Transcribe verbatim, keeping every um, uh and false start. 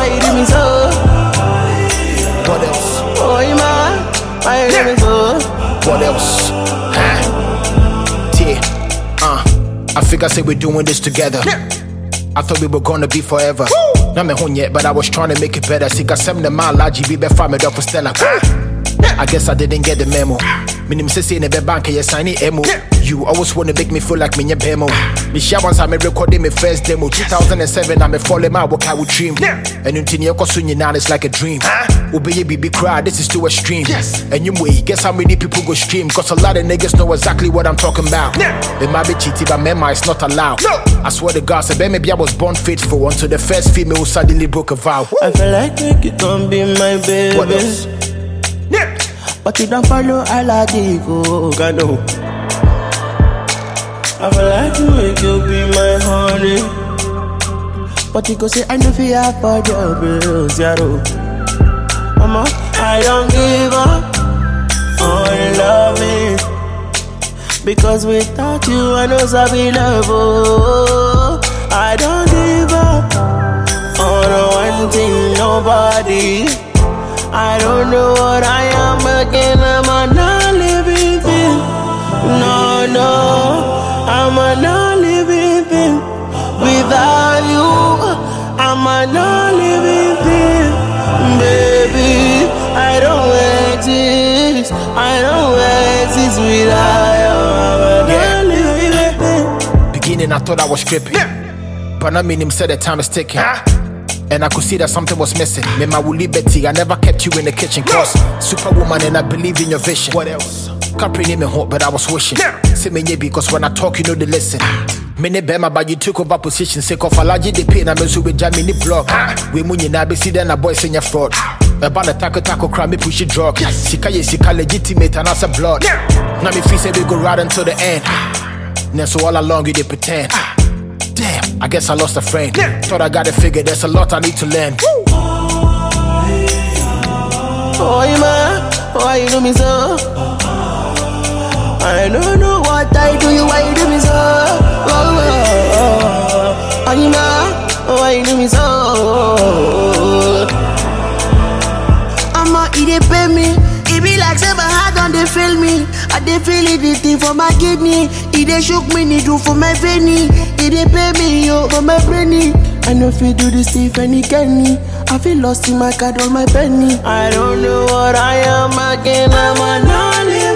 why you do me so? What else? Oh, man, why you do me so? What else? Huh? Yeah, uh, I figure say we're doing this together. I thought we were gonna be forever. Not me home yet, but I was trying to make it better. Sika sem the man la G B be farm it up for Stella. I guess I didn't get the memo. Minim say say ne be bank ye sign it emo. You always wanna make me feel like me nye bemo. Me share once I me recording my first demo. two thousand seven I me falling my work I would dream. And until you go soon now it's like a dream. Obey baby cry, this is too extreme. And you way, guess how many people go stream? Cause a lot of niggas know exactly what I'm talking about. It might be cheating, but mema is not allowed. I swear to God, say maybe I was born faithful until the first female who suddenly broke a vow. I feel like you can be my baby. What else? But you don't follow Aladigo. God no. I feel like you make you be my honey. But you go say I know fear for your bills, yaro. Mama, I don't give up on loving. Because without you I know Sabi love. Oh, I don't give up on one thing, nobody. I don't know what I am again, I'm a non-living thing. No, no, I'm a non-living thing. Without you, I'm a non-living thing. Baby, I don't exist. I don't exist without you. I'm a non-living thing. Beginning I thought I was tripping, but I mean him said the time is ticking. And I could see that something was missing. Me my woolly Betty, I never kept you in the kitchen. Cause superwoman and I believe in your vision. What else? Can't bring me home, but I was wishing. Say me yeah, because when I talk, you know they listen. Many bema, but you took over position. Say of allergy, the pain, I'm also with Jamie blog. We munye na be see then a boy saying your fraud. About the taco taco crime, me push it drug. Sika ye sika legitimate and as a blood. Now me feel say we go right until the end. Then so all along you they pretend. Damn, I guess I lost a friend. Thought I got it figured, there's a lot I need to learn. Oh, man, why you do me so? I don't know what I do you, why you do me so? Oh, oh, oh. Oh, man, why you do me so? I'ma eat it, pay me. It be like say my heart on they feel me. I they feel it, the thing for my kidney. It they shook me, they do for my veiny. It they pay me, yo, for my brainy. I know if you do this thing, any canny. I feel lost in my card, all my penny. I don't know what I am again, I'm a non